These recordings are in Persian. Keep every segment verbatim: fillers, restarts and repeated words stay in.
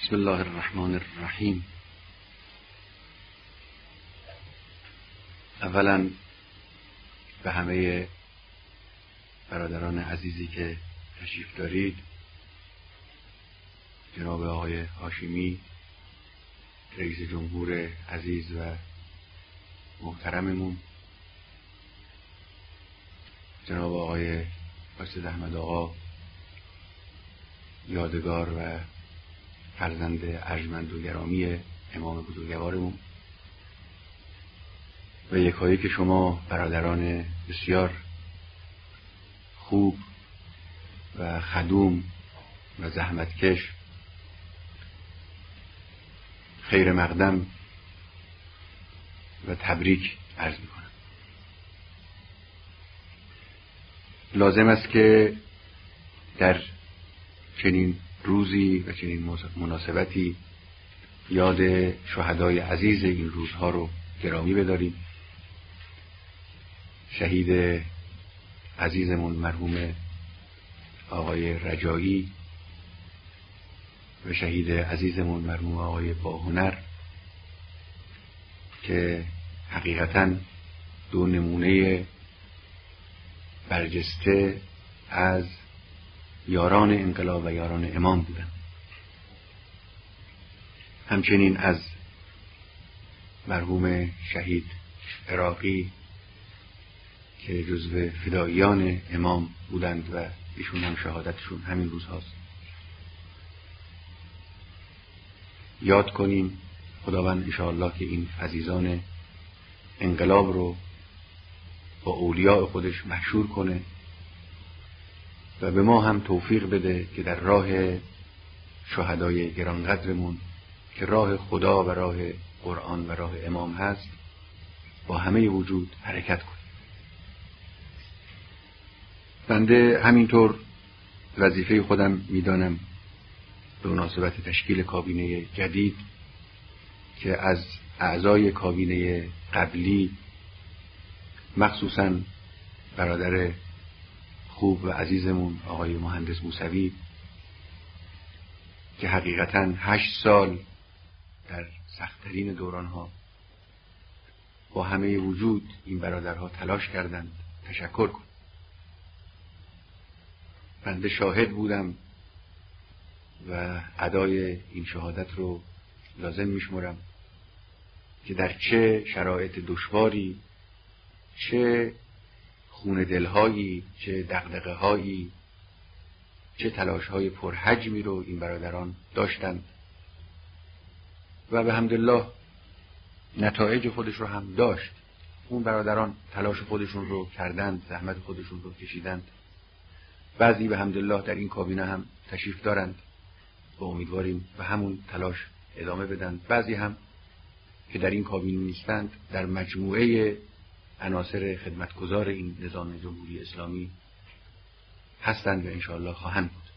بسم الله الرحمن الرحیم. اولا به همه برادران عزیزی که تشریف دارید، جناب آقای هاشمی رئیس جمهور عزیز و محترممون، جناب آقای قاصد احمد آقا یادگار و فرزند ارجمند و گرامی امام بزرگوارمون، و یکایی که شما برادران بسیار خوب و خدوم و زحمتکش، خیر مقدم و تبریک عرض میکنم. لازم است که در چنین روزی و چنین مناسبتی یاد شهدای عزیز این روزها رو گرامی بداریم. شهید عزیزمون مرحوم آقای رجایی و شهید عزیزمون مرحوم آقای باهنر که حقیقتاً دو نمونه برجسته از یاران انقلاب و یاران امام بودند. همچنین از مرحوم شهید عراقی که جزو فداییان امام بودند و ایشون هم شهادتشون همین روز هاست. یاد کنیم، خداوند انشاءالله که این عزیزان انقلاب رو با اولیاء خودش محشور کنه و به ما هم توفیق بده که در راه شهدای گرانقدرمون که راه خدا و راه قرآن و راه امام هست با همه وجود حرکت کنیم. بنده همینطور وظیفه خودم میدانم به مناسبت تشکیل کابینه جدید که از اعضای کابینه قبلی مخصوصاً برادر خوب و عزیزمون آقای مهندس موسوی که حقیقتاً هشت سال در سخت‌ترین دورانها با همه وجود این برادرها تلاش کردند تشکر کنند. بنده شاهد بودم و ادای این شهادت رو لازم میشمرم که در چه شرایط دشواری، چه خون دلهایی، چه دغدغه هایی، چه تلاش های پرحجمی رو این برادران داشتند و به حمدالله نتایج خودش رو هم داشت. اون برادران تلاش خودشون رو کردند، زحمت خودشون رو کشیدند. بعضی به حمدالله در این کابینه هم تشریف دارند و امیدواریم به همون تلاش ادامه بدن. بعضی هم که در این کابینه نیستند در مجموعه عناصر خدمتگزار این نظام جمهوری اسلامی هستند و انشاءالله خواهند بود.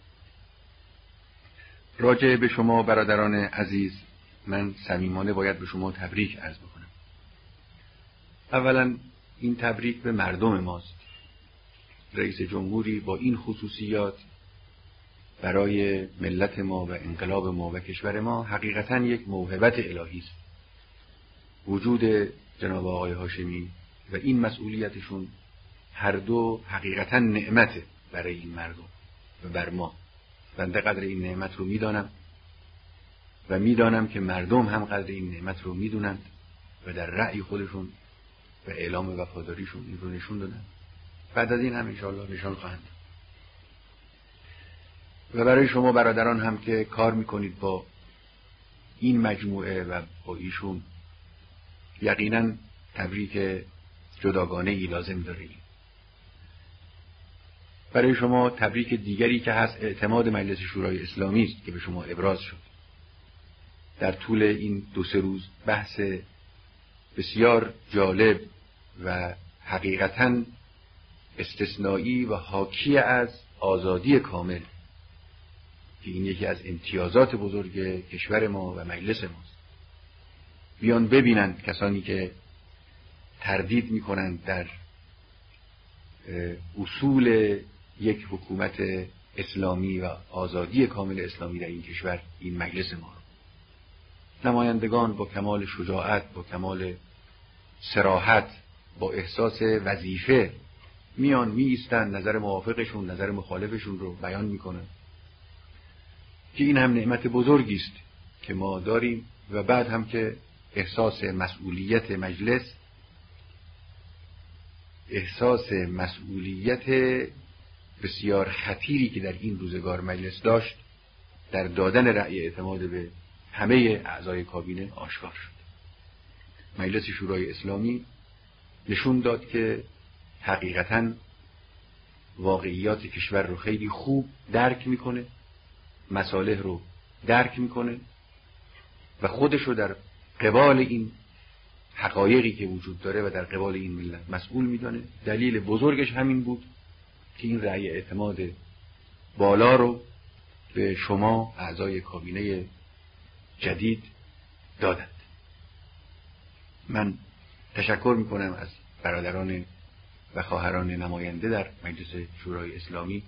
راجع به شما برادران عزیز من صمیمانه باید به شما تبریک عرض بکنم. اولا این تبریک به مردم ماست. رئیس جمهوری با این خصوصیات برای ملت ما و انقلاب ما و کشور ما حقیقتاً یک موهبت الهی است. وجود جناب آقای هاشمی و این مسئولیتشون هر دو حقیقتاً نعمته برای این مردم و بر ما. بنده قدر این نعمت رو میدانم و میدانم که مردم هم قدر این نعمت رو میدونند و در رأی خودشون و اعلام وفاداریشون این رو نشون دادن. بعد از این هم انشاءالله نشان خواهند. و برای شما برادران هم که کار میکنید با این مجموعه و با ایشون یقیناً تبریک جداگانه ای لازم دارید. برای شما تبریک دیگری که هست اعتماد مجلس شورای اسلامی است که به شما ابراز شد. در طول این دو سه روز بحث بسیار جالب و حقیقتاً استثنایی و حاکی از آزادی کامل که این یکی از امتیازات بزرگ کشور ما و مجلس ماست. بیان ببینند کسانی که تردید میکنند در اصول یک حکومت اسلامی و آزادی کامل اسلامی در این کشور این مجلس ما رو. نمایندگان با کمال شجاعت، با کمال صراحت، با احساس وظیفه میان می ایستن، نظر موافقشون، نظر مخالفشون رو بیان میکنن که این هم نعمت بزرگی است که ما داریم. و بعد هم که احساس مسئولیت مجلس، احساس مسئولیت بسیار خطیری که در این روزگار مجلس داشت در دادن رأی اعتماد به همه اعضای کابینه آشکار شد. مجلس شورای اسلامی نشون داد که حقیقتاً واقعیات کشور رو خیلی خوب درک میکنه، مصالح رو درک میکنه و خودش رو در قبال این حقایقی که وجود داره و در قبال این ملت مسئول میدانه. دلیل بزرگش همین بود که این رأی اعتماد بالا رو به شما اعضای کابینه جدید دادند. من تشکر میکنم از برادران و خواهران نماینده در مجلس شورای اسلامی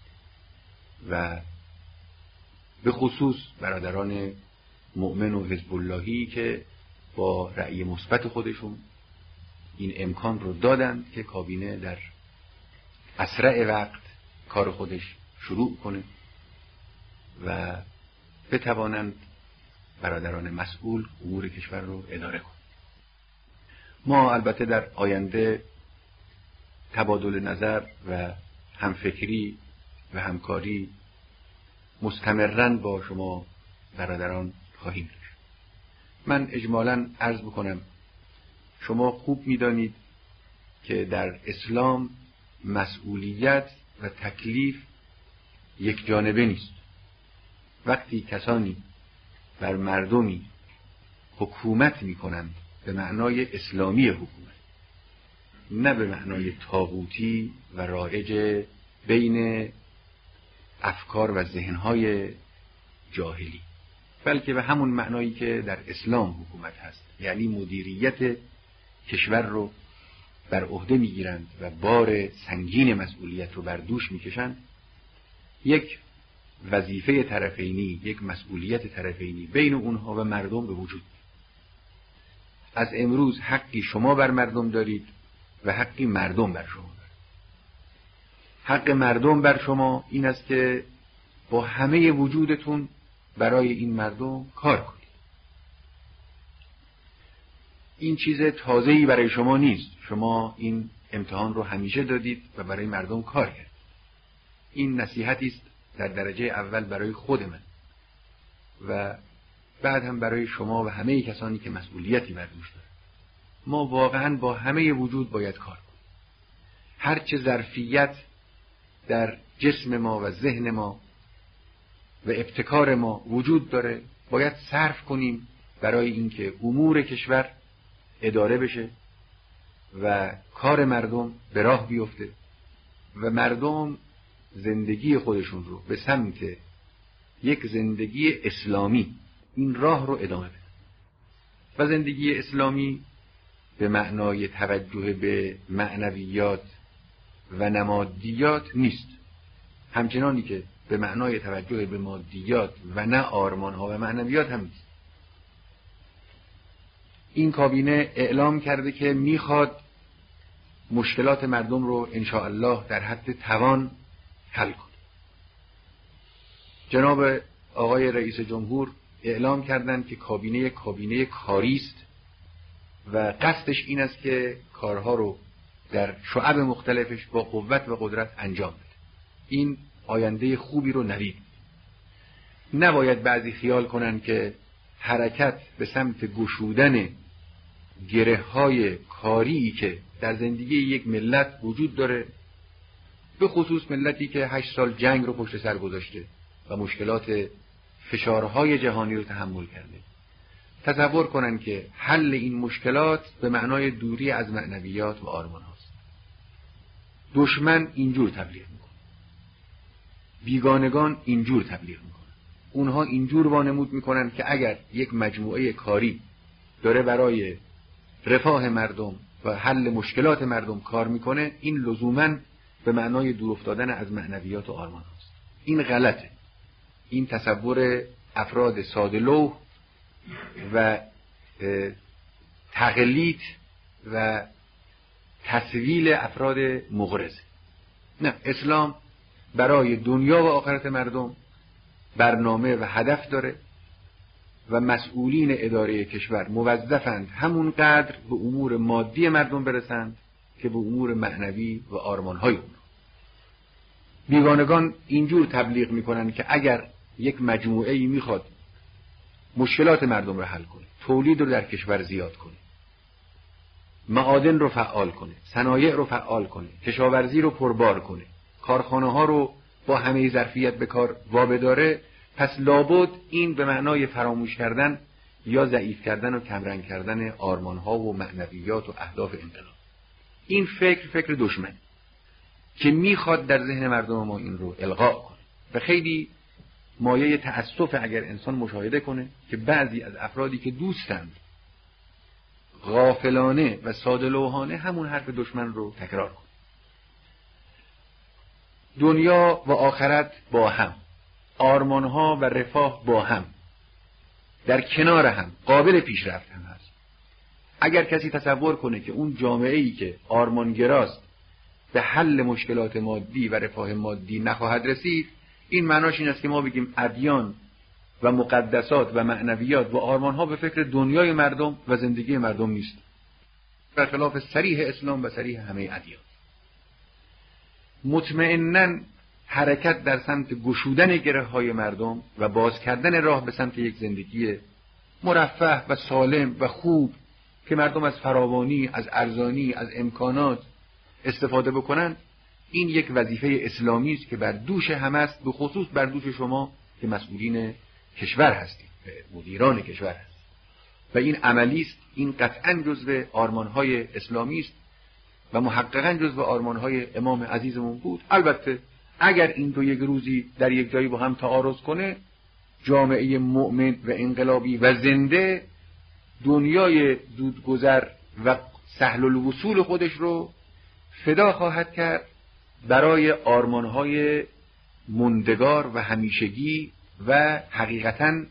و به خصوص برادران مؤمن و حزب اللهی که با رأی مثبت خودشون این امکان رو دادند که کابینه در اسرع وقت کار خودش شروع کنه و بتوانند برادران مسئول امور کشور رو اداره کنند. ما البته در آینده تبادل نظر و همفکری و همکاری مستمراً با شما برادران خواهیم داشت. من اجمالاً عرض بکنم شما خوب می‌دانید که در اسلام مسئولیت و تکلیف یک جانبه نیست. وقتی کسانی بر مردمی حکومت می‌کنند به معنای اسلامی حکومت، نه به معنای طاغوتی و رایج بین افکار و ذهن‌های جاهلی، بلکه به همون معنایی که در اسلام حکومت هست، یعنی مدیریت کشور رو بر عهده میگیرند و بار سنگین مسئولیت رو بر دوش میکشند، یک وظیفه طرفینی، یک مسئولیت طرفینی بین اونها و مردم به وجود. از امروز حقی شما بر مردم دارید و حقی مردم بر شما دارند. حق مردم بر شما این است که با همه وجودتون برای این مردم کار کنید. این چیز تازه‌ای برای شما نیست. شما این امتحان رو همیشه دادید و برای مردم کار کردید. این نصیحتی است در درجه اول برای خود من و بعد هم برای شما و همه کسانی که مسئولیتی بر دوش دارند. ما واقعاً با همه وجود باید کار کنیم. هرچه ظرفیت در جسم ما و ذهن ما و ابتکار ما وجود داره باید صرف کنیم برای اینکه امور کشور اداره بشه و کار مردم به راه بیفته و مردم زندگی خودشون رو به سمت یک زندگی اسلامی این راه رو ادامه بده. و زندگی اسلامی به معنای توجه به معنویات و نمادیات نیست، همچنانی که به معنای توجه به مادیات و نه آرمانها و معنویات هم نیست. این کابینه اعلام کرده که میخواد مشکلات مردم رو انشاءالله در حد توان حل کنه. جناب آقای رئیس جمهور اعلام کردند که کابینه کابینه کاری است و قصدش این است که کارها رو در شعب مختلفش با قوت و قدرت انجام بده. این آینده خوبی رو نوید. نباید بعضی خیال کنن که حرکت به سمت گشودن گره‌های کاری که در زندگی یک ملت وجود داره، به خصوص ملتی که هشت سال جنگ رو پشت سر گذاشته و مشکلات فشارهای جهانی رو تحمل کرده، تصور کنن که حل این مشکلات به معنای دوری از معنویات و آرمان هاست. دشمن اینجور تبلیغ میکنه، بیگانگان اینجور تبلیغ میکنن. اونها اینجور وانمود میکنن که اگر یک مجموعه کاری داره برای رفاه مردم و حل مشکلات مردم کار میکنه، این لزوماً به معنای دور افتادن از معنویات و آرمان هاست. این غلطه. این تصور افراد ساده لوح و تقلید و تسویل افراد مغرض. نه، اسلام برای دنیا و آخرت مردم برنامه و هدف داره و مسئولین اداره کشور موظفند همون قدر به امور مادی مردم برسند که به امور معنوی و آرمان‌های اون. بیگانگان اینجور تبلیغ میکنن که اگر یک مجموعه‌ای میخواد مشکلات مردم رو حل کنه، تولید رو در کشور زیاد کنه، معادن رو فعال کنه، صنایع رو فعال کنه، کشاورزی رو پربار کنه، کارخانه ها رو با همه ظرفیت به کار وابداره، پس لابد این به معنای فراموش کردن یا ضعیف کردن و کمرنگ کردن آرمان ها و معنویات و اهداف انقلاب. این فکر فکر دشمن که میخواد در ذهن مردم ما این رو القا کنه و خیلی مایه تأسف اگر انسان مشاهده کنه که بعضی از افرادی که دوستند غافلانه و ساده‌لوحانه همون حرف دشمن رو تکرار کنه. دنیا و آخرت با هم، آرمانها و رفاه با هم، در کنار هم، قابل پیشرفت هم هست. اگر کسی تصور کنه که اون جامعه‌ای که آرمانگراست به حل مشکلات مادی و رفاه مادی نخواهد رسید، این معناش این است که ما بگیم ادیان و مقدسات و معنویات و آرمانها به فکر دنیای مردم و زندگی مردم نیست، برخلاف صریح اسلام و صریح همه ادیان. مطمئناً حرکت در سمت گشودن گره‌های مردم و باز کردن راه به سمت یک زندگی مرفه و سالم و خوب که مردم از فراوانی، از ارزانی، از امکانات استفاده بکنن، این یک وظیفه اسلامی است که بر دوش همه است، به خصوص بر دوش شما که مسئولین کشور هستید، مدیران کشور هستید. و این عملی است، این قطعاً جزو آرمان‌های اسلامی است و محققاً جزو آرمان‌های امام عزیزمون بود. البته اگر این دو یک روزی در یک جایی با هم تعارض کنه، جامعه مؤمن و انقلابی و زنده دنیای زودگذر و سهل الوصول خودش رو فدا خواهد کرد برای آرمان‌های مندگار و همیشگی و حقیقتاً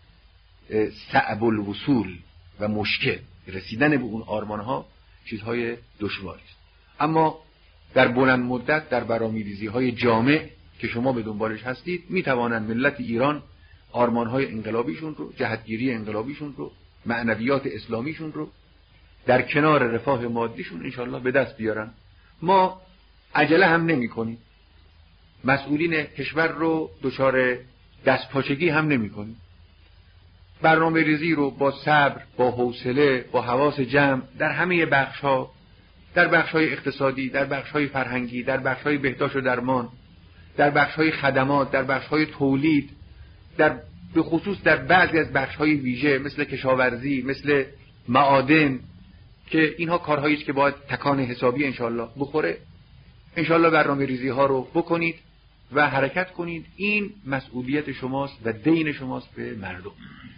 صعب الوصول و مشکل. رسیدن به اون آرمان‌ها چیزهای دشواری است. اما در بلند مدت در برنامه‌ریزی‌های جامع که شما به دنبالش هستید، می‌توانند ملت ایران آرمان‌های انقلابیشون رو، جهتگیری انقلابیشون رو، معنویات اسلامیشون رو در کنار رفاه مادیشون انشالله به دست بیارن. ما عجله هم نمی کنیم، مسئولین کشور رو دچار دستپاچگی هم نمی کنیم. برنامه ریزی رو با صبر، با حوصله، با حواس جمع در همه بخش‌ها، در بخش‌های اقتصادی، در بخش‌های فرهنگی، در بخش‌های بهداشت و درمان، در بخش‌های خدمات، در بخش‌های تولید، در به خصوص در بعضی از بخش‌های ویژه مثل کشاورزی، مثل معادن، که اینها کارهایی است که باید تکان حسابی انشالله بخوره. انشالله برنامه ریزی ها رو بکنید و حرکت کنید. این مسئولیت شماست و دین شماست به مردم.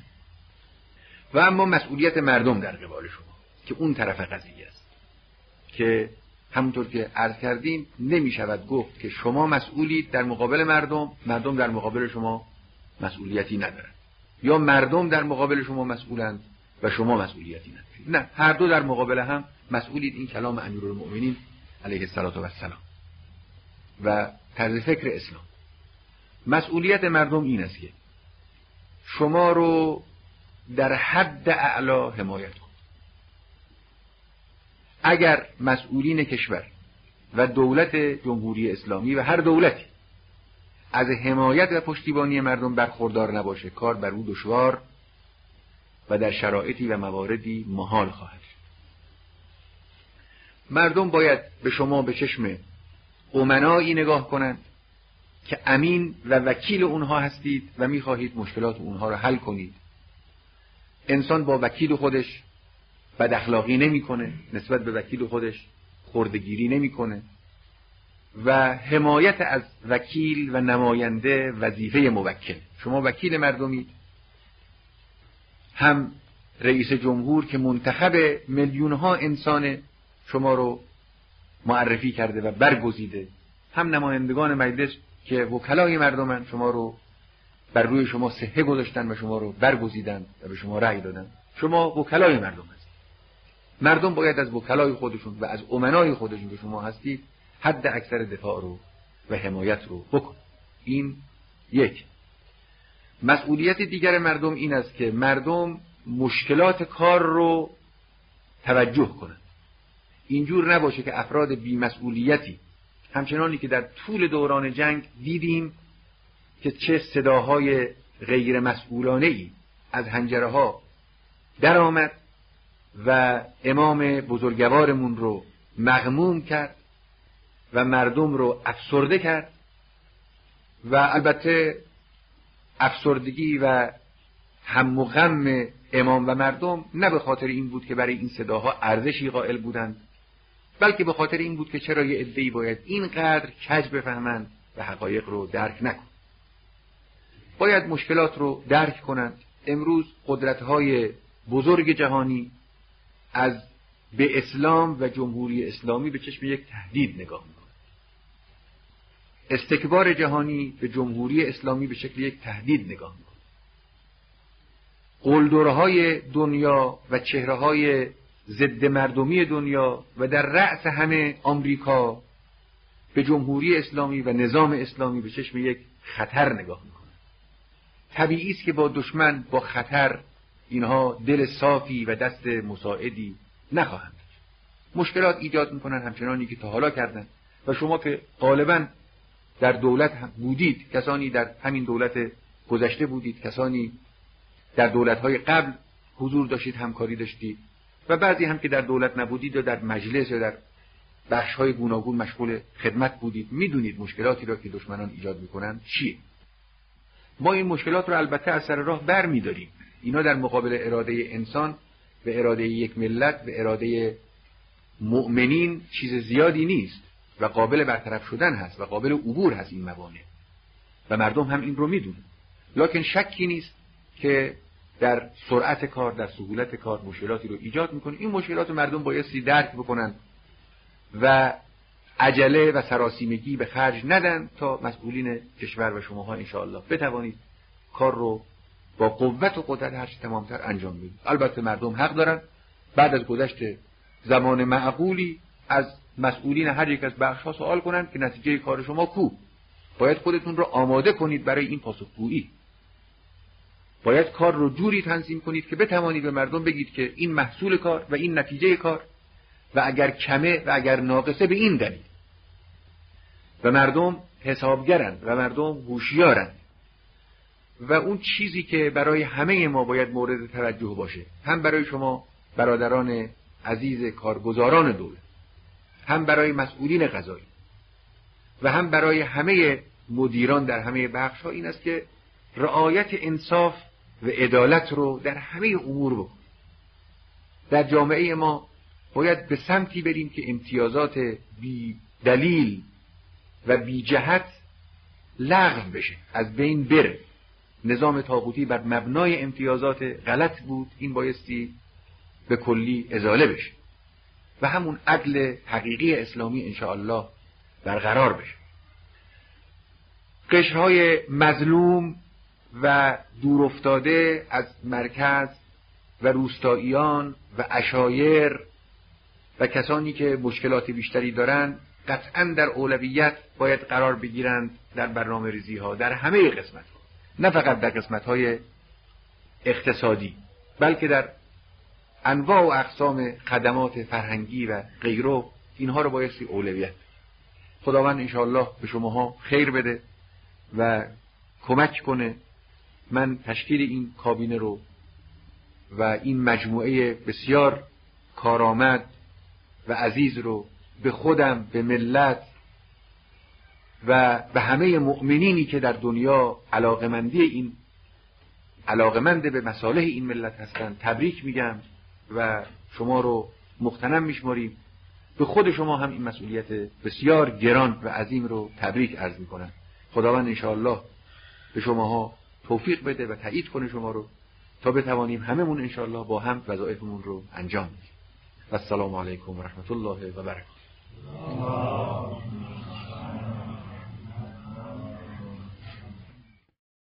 و اما مسئولیت مردم در قبال شما که اون طرف قضیه است که همونطور که عرض کردیم نمی شود گفت که شما مسئولید در مقابل مردم، مردم در مقابل شما مسئولیتی ندارند، یا مردم در مقابل شما مسئولند و شما مسئولیتی ندارید. نه، هر دو در مقابل هم مسئولید. این کلام امیرالمؤمنین علیه السلام و طرز فکر اسلام. مسئولیت مردم این است که شما رو در حد اعلا حمایت کن. اگر مسئولین کشور و دولت جمهوری اسلامی و هر دولتی از حمایت و پشتیبانی مردم برخوردار نباشه، کار بر او دشوار و در شرایطی و مواردی محال خواهد شد. مردم باید به شما به چشم امنایی نگاه کنند که امین و وکیل اونها هستید و میخواهید مشکلات اونها رو حل کنید. انسان با وکیل خودش بد اخلاقی نمیکنه، نسبت به وکیل خودش خردگیری نمیکنه و حمایت از وکیل و نماینده وظیفه موکل. شما وکیل مردمید، هم رئیس جمهور که منتخب میلیون ها انسان شما رو معرفی کرده و برگزیده، هم نمایندگان مجلس که وکلای مردمن شما رو بر روی شما صحه گذاشتن و شما رو برگزیدن و به شما رأی دادن. شما وکلای مردم هستید. مردم باید از وکلای خودشون و از امنای خودشون که شما هستید حد اکثر دفاع رو و حمایت رو بکن. این یک. مسئولیت دیگر مردم این است که مردم مشکلات کار رو توجه کنند. اینجور نباشه که افراد بی‌مسئولیتی همچنانی که در طول دوران جنگ دیدیم که چه صداهای غیر مسئولانه‌ای از حنجره ها در آمد و امام بزرگوارمون رو مغموم کرد و مردم رو افسرده کرد و البته افسردگی و هم و غم امام و مردم نه به خاطر این بود که برای این صداها ارزشی قائل بودند، بلکه به خاطر این بود که چرا یه عده‌ای باید اینقدر کج بفهمند و حقایق رو درک نکنند. باید مشکلات رو درک کنند. امروز قدرت‌های بزرگ جهانی از به اسلام و جمهوری اسلامی به چشم یک تهدید نگاه می‌کنند. استکبار جهانی به جمهوری اسلامی به شکل یک تهدید نگاه می‌کنند. قلدرهای دنیا و چهره‌های ضد مردمی دنیا و در رأس همه آمریکا به جمهوری اسلامی و نظام اسلامی به چشم یک خطر نگاه می‌کنند. طبیعی است که با دشمن، با خطر، اینها دل صافی و دست مساعدی نخواهند. مشکلات ایجاد می‌کنند همچنانی که تا حالا کردند و شما که غالباً در دولت هم بودید، کسانی در همین دولت گذشته بودید، کسانی در دولت‌های قبل حضور داشتید، همکاری داشتید و بعضی هم که در دولت نبودید و در مجلس یا در بخش‌های گوناگون مشغول خدمت بودید، می‌دونید مشکلاتی را که دشمنان ایجاد می‌کنند چیه. ما این مشکلات رو البته از سر راه بر می‌داریم. اینا در مقابل اراده انسان و اراده یک ملت و اراده مؤمنین چیز زیادی نیست و قابل برطرف شدن هست و قابل عبور هست این موانع و مردم هم این رو می‌دونن. لکن شکی نیست که در سرعت کار، در سهولت کار مشکلاتی رو ایجاد میکنه. این مشکلات مردم بایستی درک بکنن و عجله و سراسیمگی به خرج ندن تا مسئولین کشور و شماها انشاءالله بتوانید کار رو با قوت و قدرت هرچی تمامتر انجام بدید. البته مردم حق دارن بعد از گذشت زمان معقولی از مسئولین هر یک از بخش‌ها سوال کنند که نتیجه کار شما کو. باید خودتون رو آماده کنید برای این پاسخگویی. باید کار رو جوری تنظیم کنید که بتوانید به مردم بگید که این محصول کار و این نتیجه کار و اگر کمه و اگر ناقصه به این دلیل. و مردم حسابگرند و مردم هوشیارند و اون چیزی که برای همه ما باید مورد توجه باشه، هم برای شما برادران عزیز کارگزاران دولت، هم برای مسئولین قضایی و هم برای همه مدیران در همه بخش‌ها، این است که رعایت انصاف و عدالت رو در همه امور بکن. در جامعه ما باید به سمتی بریم که امتیازات بی دلیل و بی جهت لغو بشه، از بین بره. نظام طاغوتی بر مبنای امتیازات غلط بود، این بایستی به کلی ازاله بشه و همون عدل حقیقی اسلامی انشاءالله برقرار بشه. قشرهای مظلوم و دور افتاده از مرکز و روستاییان و عشایر و کسانی که مشکلات بیشتری دارند قطعاً در اولویت باید قرار بگیرند در برنامه ریزی ها در همه قسمت ها، نه فقط در قسمت های اقتصادی بلکه در انواع و اقسام خدمات فرهنگی و غیره. اینها رو بایستی اولویت. خداوند انشاءالله به شماها خیر بده و کمک کنه. من تشکیل این کابینه رو و این مجموعه بسیار کارآمد و عزیز رو به خودم، به ملت و به همه مؤمنینی که در دنیا علاقمندی این علاقمند به مصالح این ملت هستند تبریک میگم و شما رو مغتنم میشماریم. به خود شما هم این مسئولیت بسیار گران و عظیم رو تبریک عرض میکنم. خداوند انشاءالله به شماها توفیق بده و تایید کنه شما رو تا بتوانیم هممون انشاءالله با هم وظایفمون رو انجام بدیم. و السلام علیکم و رحمت الله و برکاته.